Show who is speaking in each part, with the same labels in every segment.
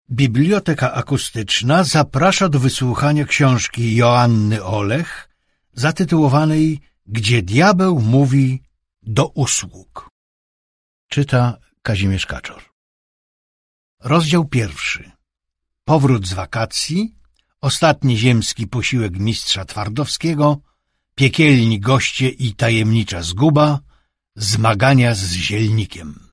Speaker 1: Biblioteka Akustyczna zaprasza do wysłuchania książki Joanny Olech zatytułowanej „Gdzie diabeł mówi do usług”. Czyta Kazimierz Kaczor. Rozdział 1. Powrót z wakacji, ostatni ziemski posiłek mistrza Twardowskiego, piekielni goście i tajemnicza zguba, zmagania z zielnikiem.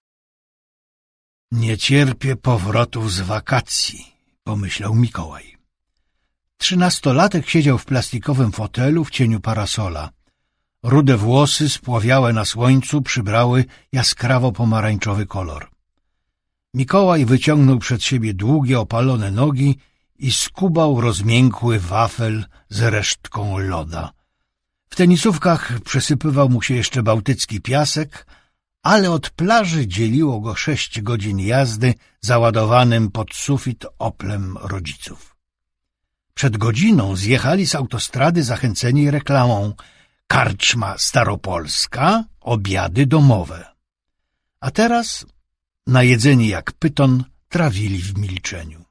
Speaker 1: Nie cierpię powrotów z wakacji, pomyślał Mikołaj. 13-latek siedział w plastikowym fotelu w cieniu parasola. Rude włosy spławiałe na słońcu przybrały jaskrawo-pomarańczowy kolor. Mikołaj wyciągnął przed siebie długie, opalone nogi i skubał rozmiękły wafel z resztką loda. W tenisówkach przesypywał mu się jeszcze bałtycki piasek, ale od plaży dzieliło go 6 godzin jazdy załadowanym pod sufit Oplem rodziców. Przed godziną zjechali z autostrady zachęceni reklamą: karczma staropolska, obiady domowe. A teraz, najedzeni jak pyton, trawili w milczeniu.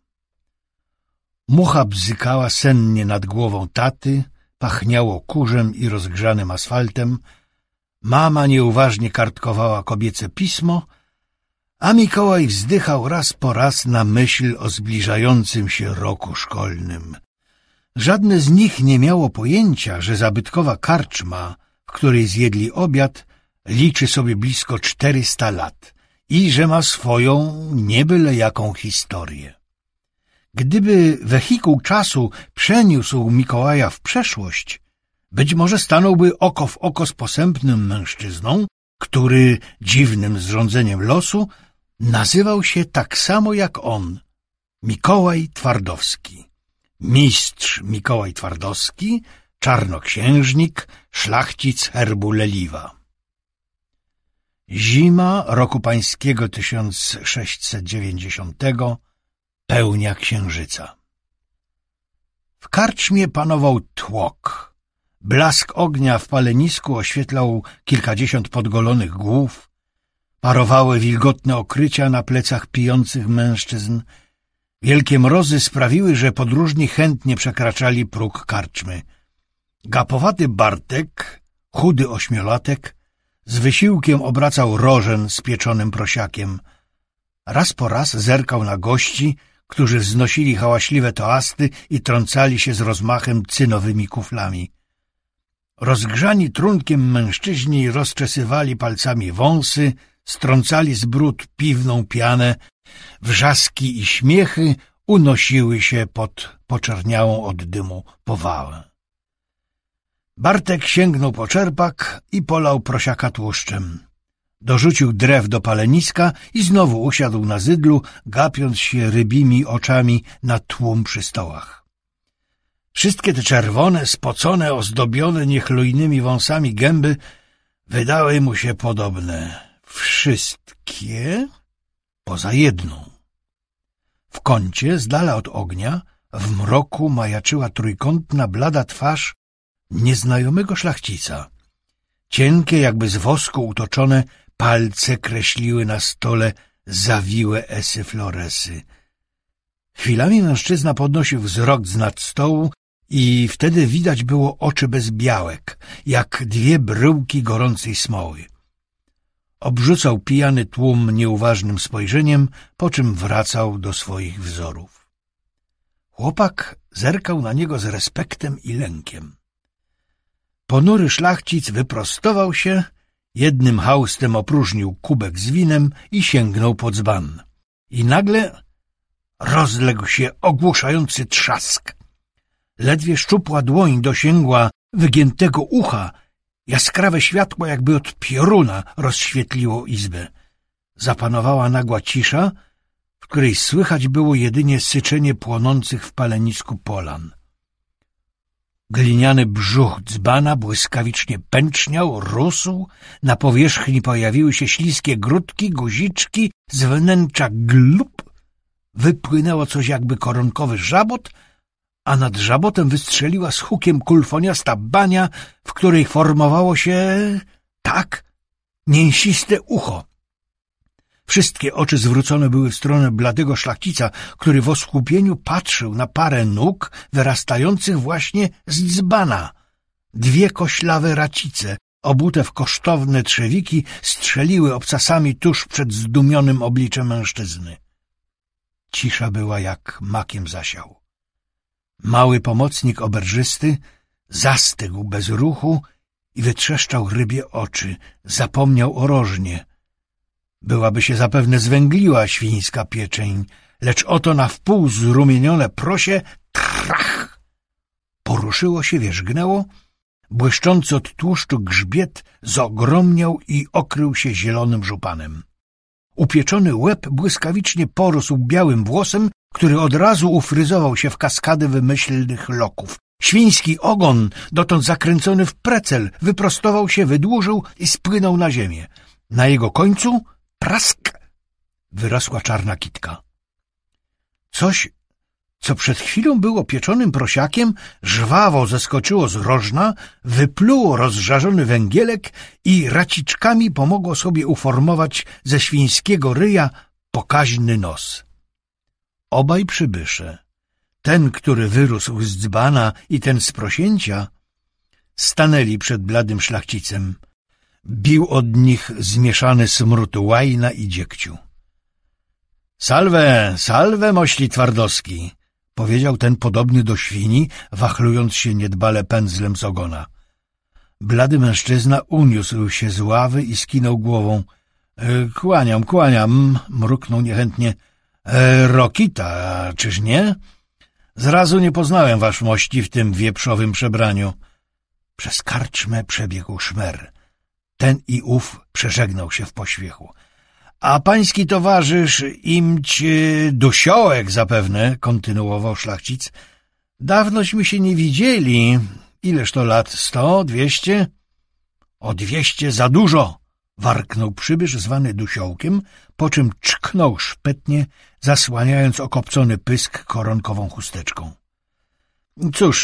Speaker 1: Mucha bzykała sennie nad głową taty, pachniało kurzem i rozgrzanym asfaltem, mama nieuważnie kartkowała kobiece pismo, a Mikołaj wzdychał raz po raz na myśl o zbliżającym się roku szkolnym. Żadne z nich nie miało pojęcia, że zabytkowa karczma, w której zjedli obiad, liczy sobie blisko 400 lat i że ma swoją nie byle jaką historię. Gdyby wehikuł czasu przeniósł Mikołaja w przeszłość, być może stanąłby oko w oko z posępnym mężczyzną, który dziwnym zrządzeniem losu nazywał się tak samo jak on — Mikołaj Twardowski. Mistrz Mikołaj Twardowski, czarnoksiężnik, szlachcic herbu Leliwa. Zima roku pańskiego 1690, pełnia księżyca. W karczmie panował tłok. Blask ognia w palenisku oświetlał kilkadziesiąt podgolonych głów, parowały wilgotne okrycia na plecach pijących mężczyzn. Wielkie mrozy sprawiły, że podróżni chętnie przekraczali próg karczmy. Gapowaty Bartek, chudy ośmiolatek, z wysiłkiem obracał rożen z pieczonym prosiakiem. Raz po raz zerkał na gości, którzy wznosili hałaśliwe toasty i trącali się z rozmachem cynowymi kuflami. Rozgrzani trunkiem mężczyźni rozczesywali palcami wąsy, strącali z brud piwną pianę, wrzaski i śmiechy unosiły się pod poczerniałą od dymu powałę. Bartek sięgnął po czerpak i polał prosiaka tłuszczem. Dorzucił drew do paleniska i znowu usiadł na zydlu, gapiąc się rybimi oczami na tłum przy stołach. Wszystkie te czerwone, spocone, ozdobione niechlujnymi wąsami gęby wydały mu się podobne. Wszystkie poza jedną. W kącie, z dala od ognia, w mroku majaczyła trójkątna, blada twarz nieznajomego szlachcica. Cienkie, jakby z wosku utoczone, palce kreśliły na stole zawiłe esy floresy. Chwilami mężczyzna podnosił wzrok znad stołu i wtedy widać było oczy bez białek, jak 2 bryłki gorącej smoły. Obrzucał pijany tłum nieuważnym spojrzeniem, po czym wracał do swoich wzorów. Chłopak zerkał na niego z respektem i lękiem. Ponury szlachcic wyprostował się, jednym haustem opróżnił kubek z winem i sięgnął po dzban. I nagle rozległ się ogłuszający trzask. Ledwie szczupła dłoń dosięgła wygiętego ucha, jaskrawe światło jakby od pioruna rozświetliło izbę. Zapanowała nagła cisza, w której słychać było jedynie syczenie płonących w palenisku polan. Gliniany brzuch dzbana błyskawicznie pęczniał, rósł, na powierzchni pojawiły się śliskie grudki, guziczki, z wnętrza glup wypłynęło coś jakby koronkowy żabot, a nad żabotem wystrzeliła z hukiem kulfoniasta bania, w której formowało się, tak, mięsiste ucho. Wszystkie oczy zwrócone były w stronę bladego szlachcica, który w osłupieniu patrzył na parę nóg wyrastających właśnie z dzbana. 2 koślawe racice, obute w kosztowne trzewiki, strzeliły obcasami tuż przed zdumionym obliczem mężczyzny. Cisza była jak makiem zasiał. Mały pomocnik oberżysty zastygł bez ruchu i wytrzeszczał rybie oczy. Zapomniał o rożnie. Byłaby się zapewne zwęgliła świńska pieczeń, lecz oto na wpół zrumienione prosie trach! Poruszyło się, wierzgnęło. Błyszczący od tłuszczu grzbiet zogromniał i okrył się zielonym żupanem. Upieczony łeb błyskawicznie porósł białym włosem, który od razu ufryzował się w kaskadę wymyślnych loków. Świński ogon, dotąd zakręcony w precel, wyprostował się, wydłużył i spłynął na ziemię. Na jego końcu prask! Wyrosła czarna kitka. Coś, co przed chwilą było pieczonym prosiakiem, żwawo zeskoczyło z rożna, wypluło rozżarzony węgielek i raciczkami pomogło sobie uformować ze świńskiego ryja pokaźny nos. Obaj przybysze, ten, który wyrósł z dzbana i ten z prosięcia, stanęli przed bladym szlachcicem. Bił od nich zmieszany smród łajna i dziegciu. — Salve, salve, mości Twardowski! — powiedział ten podobny do świni, wachlując się niedbale pędzlem z ogona. Blady mężczyzna uniósł się z ławy i skinął głową. — Kłaniam — mruknął niechętnie. — Rokita, czyż nie? Zrazu nie poznałem wasz mości w tym wieprzowym przebraniu. Przez karczmę przebiegł szmer. Ten i ów przeżegnał się w pośpiechu. A pański towarzysz imć Dusiołek zapewne, kontynuował szlachcic. Dawnośmy się nie widzieli. Ileż to lat? 100? 200? O 200 za dużo! Warknął przybysz zwany Dusiołkiem, po czym czknął szpetnie, zasłaniając okopcony pysk koronkową chusteczką. Cóż,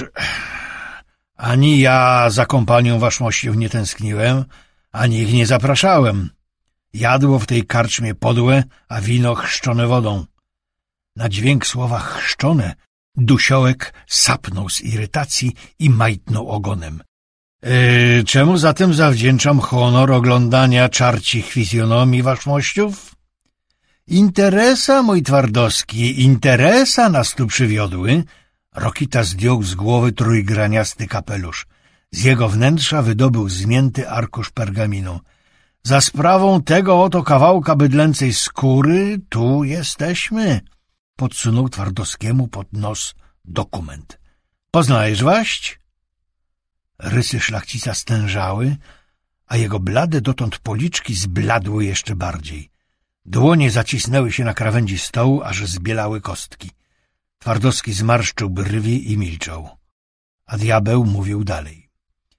Speaker 1: ani ja za kompanią waszmościów nie tęskniłem, ani ich nie zapraszałem. Jadło w tej karczmie podłe, a wino chrzczone wodą. Na dźwięk słowa chrzczone Dusiołek sapnął z irytacji i majtnął ogonem. Czemu zatem zawdzięczam honor oglądania czarcich fizjonomii waszmościów? Interesa, mój Twardowski, interesa nas tu przywiodły. Rokita zdjął z głowy trójgraniasty kapelusz. Z jego wnętrza wydobył zmięty arkusz pergaminu. Za sprawą tego oto kawałka bydlęcej skóry tu jesteśmy. Podsunął Twardowskiemu pod nos dokument. Poznajesz waść? Rysy szlachcica stężały, a jego blade dotąd policzki zbladły jeszcze bardziej. Dłonie zacisnęły się na krawędzi stołu, aż zbielały kostki. Twardowski zmarszczył brwi i milczał. A diabeł mówił dalej.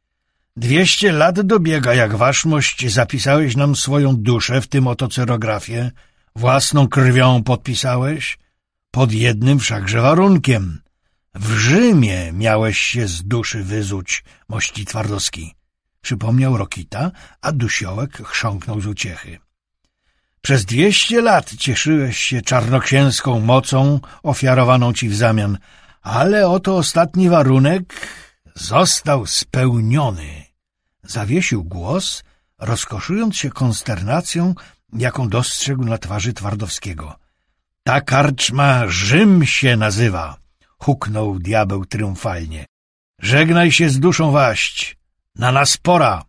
Speaker 1: 200 lat dobiega, jak waszmość zapisałeś nam swoją duszę w tym oto cyrografie. Własną krwią podpisałeś, pod jednym wszakże warunkiem. W Rzymie miałeś się z duszy wyzuć, mości Twardowski. Przypomniał Rokita, a Dusiołek chrząknął z uciechy. Przez 200 lat cieszyłeś się czarnoksięską mocą ofiarowaną ci w zamian, ale oto ostatni warunek został spełniony. Zawiesił głos, rozkoszując się konsternacją, jaką dostrzegł na twarzy Twardowskiego. Ta karczma Rzym się nazywa, huknął diabeł triumfalnie. Żegnaj się z duszą waść, na nas pora.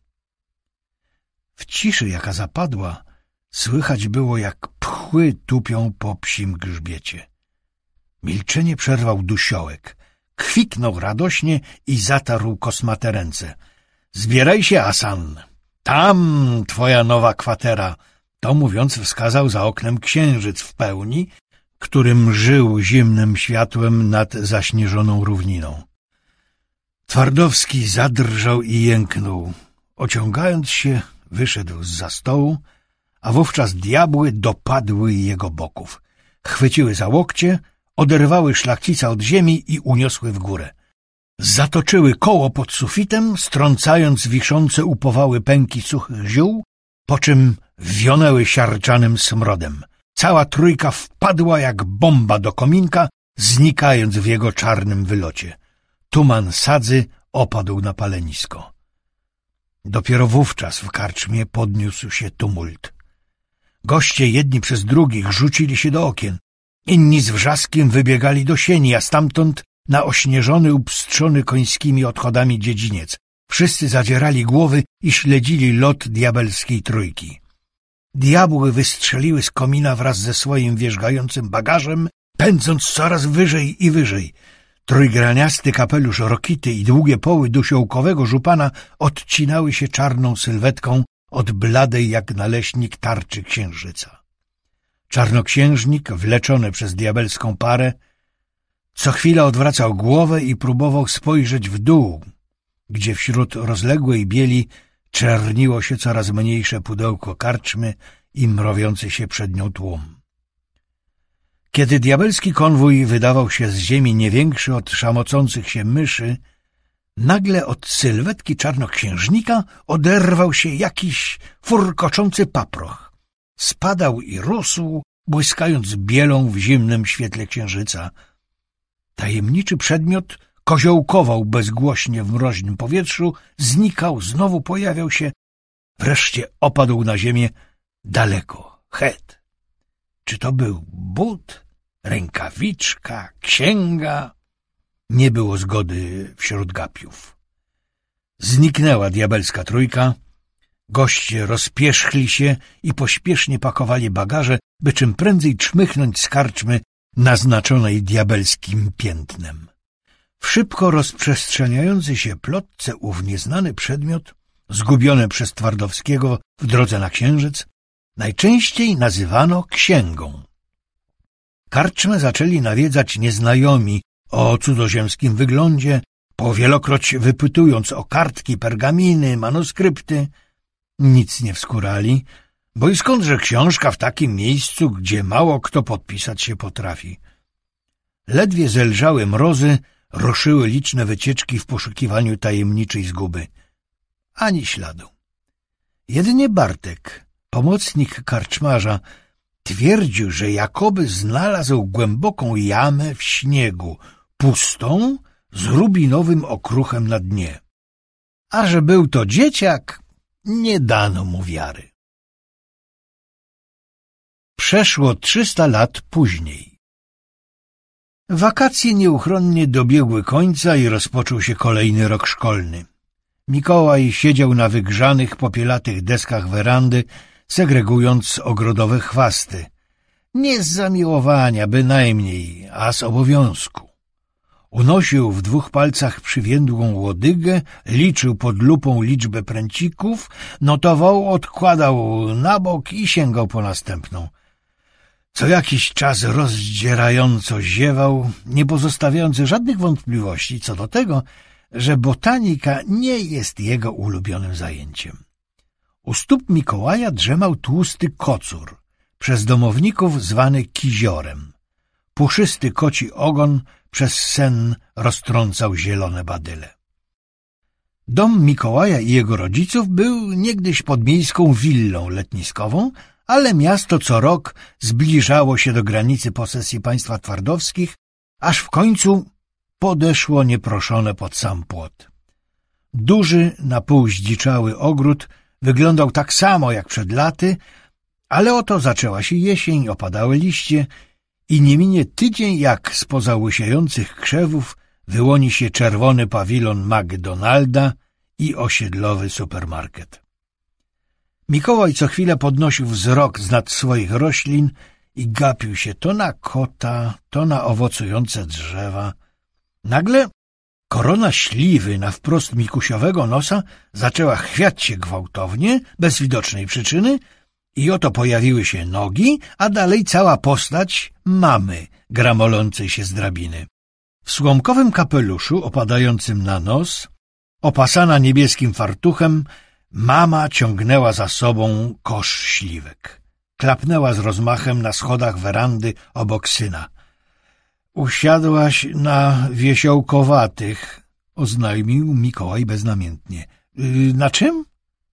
Speaker 1: W ciszy, jaka zapadła, słychać było, jak pchły tupią po psim grzbiecie. Milczenie przerwał Dusiołek. Kwiknął radośnie i zatarł kosmate ręce. Zbieraj się, Asan. Tam twoja nowa kwatera. To mówiąc wskazał za oknem księżyc w pełni, którym żył zimnym światłem nad zaśnieżoną równiną. Twardowski zadrżał i jęknął. Ociągając się, wyszedł zza stołu, a wówczas diabły dopadły jego boków. Chwyciły za łokcie, oderwały szlachcica od ziemi i uniosły w górę. Zatoczyły koło pod sufitem, strącając wiszące upowały pęki suchych ziół, po czym wionęły siarczanym smrodem. Cała trójka wpadła jak bomba do kominka, znikając w jego czarnym wylocie. Tuman sadzy opadł na palenisko. Dopiero wówczas w karczmie podniósł się tumult. Goście jedni przez drugich rzucili się do okien, inni z wrzaskiem wybiegali do sieni, a stamtąd na ośnieżony, upstrzony końskimi odchodami dziedziniec. Wszyscy zadzierali głowy i śledzili lot diabelskiej trójki. Diabły wystrzeliły z komina wraz ze swoim wierzgającym bagażem, pędząc coraz wyżej i wyżej. Trójgraniasty kapelusz Rokity i długie poły dusiołkowego żupana odcinały się czarną sylwetką od bladej jak naleśnik tarczy księżyca. Czarnoksiężnik, wleczony przez diabelską parę, co chwila odwracał głowę i próbował spojrzeć w dół, gdzie wśród rozległej bieli czerniło się coraz mniejsze pudełko karczmy i mrowiący się przed nią tłum. Kiedy diabelski konwój wydawał się z ziemi nie większy od szamocących się myszy, nagle od sylwetki czarnoksiężnika oderwał się jakiś furkoczący paproch. Spadał i rósł, błyskając bielą w zimnym świetle księżyca. Tajemniczy przedmiot koziołkował bezgłośnie w mroźnym powietrzu, znikał, znowu pojawiał się, wreszcie opadł na ziemię daleko, het. Czy to był but, rękawiczka, księga? Nie było zgody wśród gapiów. Zniknęła diabelska trójka, goście rozpierzchli się i pośpiesznie pakowali bagaże, by czym prędzej czmychnąć z karczmy naznaczonej diabelskim piętnem. W szybko rozprzestrzeniający się plotce ów nieznany przedmiot, zgubiony przez Twardowskiego w drodze na księżyc, najczęściej nazywano księgą. Karczmę zaczęli nawiedzać nieznajomi o cudzoziemskim wyglądzie, powielokroć wypytując o kartki, pergaminy, manuskrypty. Nic nie wskórali, bo i skądże książka w takim miejscu, gdzie mało kto podpisać się potrafi. Ledwie zelżały mrozy, ruszyły liczne wycieczki w poszukiwaniu tajemniczej zguby. Ani śladu. Jedynie Bartek, pomocnik karczmarza, twierdził, że jakoby znalazł głęboką jamę w śniegu, pustą, z rubinowym okruchem na dnie. A że był to dzieciak, nie dano mu wiary. Przeszło 300 lat później. Wakacje nieuchronnie dobiegły końca i rozpoczął się kolejny rok szkolny. Mikołaj siedział na wygrzanych, popielatych deskach werandy, segregując ogrodowe chwasty. Nie z zamiłowania bynajmniej, a z obowiązku. Unosił w 2 palcach przywiędłą łodygę, liczył pod lupą liczbę pręcików, notował, odkładał na bok i sięgał po następną. Co jakiś czas rozdzierająco ziewał, nie pozostawiając żadnych wątpliwości co do tego, że botanika nie jest jego ulubionym zajęciem. U stóp Mikołaja drzemał tłusty kocur, przez domowników zwany kiziorem. Puszysty koci ogon przez sen roztrącał zielone badyle. Dom Mikołaja i jego rodziców był niegdyś podmiejską willą letniskową, ale miasto co rok zbliżało się do granicy posesji państwa twardowskich, aż w końcu podeszło nieproszone pod sam płot. Duży, na pół zdziczały ogród wyglądał tak samo jak przed laty, ale oto zaczęła się jesień, opadały liście i nie minie tydzień, jak spoza łysiejących krzewów wyłoni się czerwony pawilon McDonalda i osiedlowy supermarket. Mikołaj co chwilę podnosił wzrok z nad swoich roślin i gapił się to na kota, to na owocujące drzewa. Nagle korona śliwy na wprost mikusiowego nosa zaczęła chwiać się gwałtownie, bez widocznej przyczyny, i oto pojawiły się nogi, a dalej cała postać mamy gramolącej się z drabiny. W słomkowym kapeluszu opadającym na nos, opasana niebieskim fartuchem, mama ciągnęła za sobą kosz śliwek. Klapnęła z rozmachem na schodach werandy obok syna. — Usiadłaś na wiesiołkowatych — oznajmił Mikołaj beznamiętnie. — Na czym?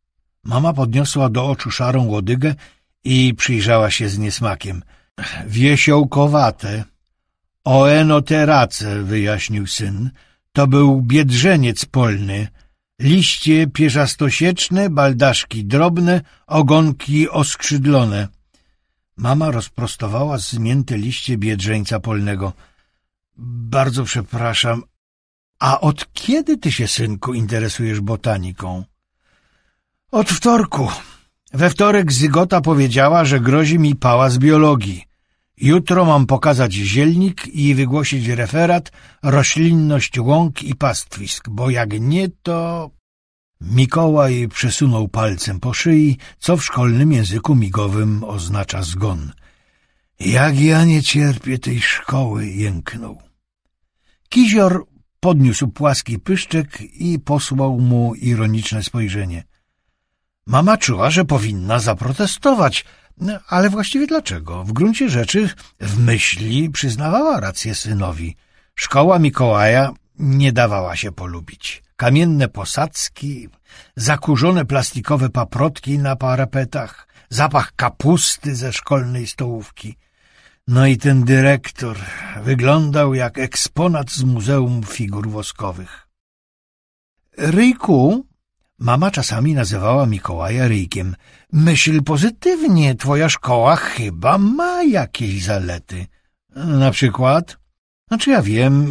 Speaker 1: Mama podniosła do oczu szarą łodygę i przyjrzała się z niesmakiem. Wiesiołkowate. Oenoterace, wyjaśnił syn. To był biedrzeniec polny. Liście pierzastosieczne, baldaszki drobne, ogonki oskrzydlone. Mama rozprostowała zmięte liście biedrzeńca polnego. Bardzo przepraszam, a od kiedy ty się, synku, interesujesz botaniką? Od wtorku. We wtorek Zygota powiedziała, że grozi mi pałac biologii. Jutro mam pokazać zielnik i wygłosić referat roślinność łąk i pastwisk, bo jak nie, to... Mikołaj przesunął palcem po szyi, co w szkolnym języku migowym oznacza zgon. Jak ja nie cierpię tej szkoły, jęknął. Kizior podniósł płaski pyszczek i posłał mu ironiczne spojrzenie. Mama czuła, że powinna zaprotestować, ale właściwie dlaczego? W gruncie rzeczy w myśli przyznawała rację synowi. Szkoła Mikołaja nie dawała się polubić. Kamienne posadzki, zakurzone plastikowe paprotki na parapetach, zapach kapusty ze szkolnej stołówki. No i ten dyrektor wyglądał jak eksponat z Muzeum Figur Woskowych. Ryjku, mama czasami nazywała Mikołaja Ryjkiem. Myśl pozytywnie, twoja szkoła chyba ma jakieś zalety. Na przykład? Znaczy ja wiem,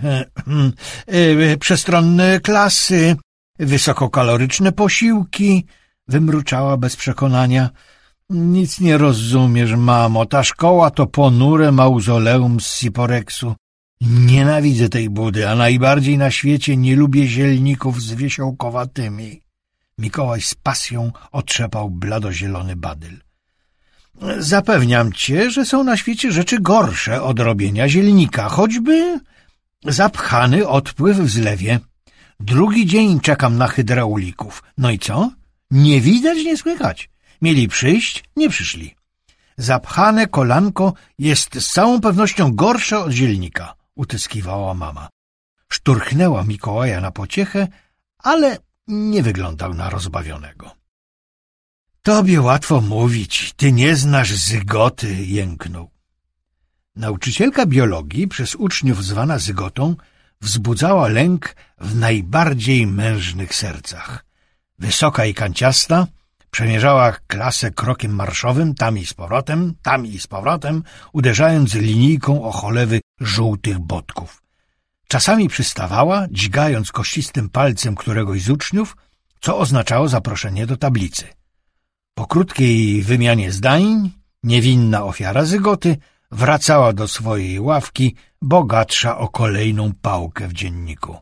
Speaker 1: przestronne klasy, wysokokaloryczne posiłki, wymruczała bez przekonania. Nic nie rozumiesz, mamo, ta szkoła to ponure mauzoleum z Siporeksu. Nienawidzę tej budy, a najbardziej na świecie nie lubię zielników z wiesiołkowatymi. Mikołaj z pasją otrzepał bladozielony badyl. Zapewniam cię, że są na świecie rzeczy gorsze od robienia zielnika, choćby zapchany odpływ w zlewie. Drugi dzień czekam na hydraulików. No i co? Nie widać, nie słychać. Mieli przyjść, nie przyszli. Zapchane kolanko jest z całą pewnością gorsze od zielnika, utyskiwała mama. Szturchnęła Mikołaja na pociechę, ale nie wyglądał na rozbawionego. Tobie łatwo mówić, ty nie znasz Zygoty, jęknął. Nauczycielka biologii, przez uczniów zwana Zygotą, wzbudzała lęk w najbardziej mężnych sercach. Wysoka i kanciasta, przemierzała klasę krokiem marszowym, tam i z powrotem, uderzając linijką o cholewy żółtych botków. Czasami przystawała, dźgając kościstym palcem któregoś z uczniów, co oznaczało zaproszenie do tablicy. Po krótkiej wymianie zdań niewinna ofiara Zygoty wracała do swojej ławki bogatsza o kolejną pałkę w dzienniku.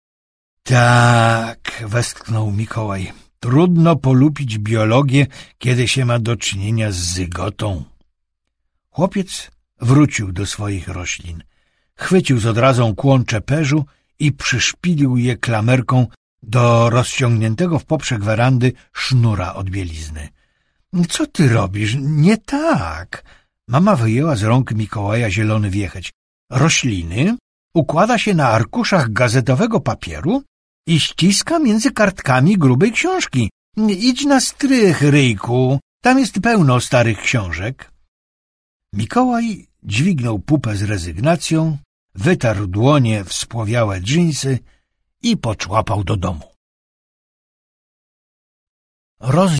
Speaker 1: Tak, westchnął Mikołaj, trudno polubić biologię, kiedy się ma do czynienia z Zygotą. Chłopiec wrócił do swoich roślin. Chwycił z odrazą kłącze perzu i przyszpilił je klamerką do rozciągniętego w poprzek werandy sznura od bielizny. — Co ty robisz? Nie tak! Mama wyjęła z rąk Mikołaja zielony wiecheć. Rośliny układa się na arkuszach gazetowego papieru i ściska między kartkami grubej książki. Idź na strych, Ryjku, tam jest pełno starych książek. Mikołaj dźwignął pupę z rezygnacją, wytarł dłonie w spłowiałe dżinsy i poczłapał do domu.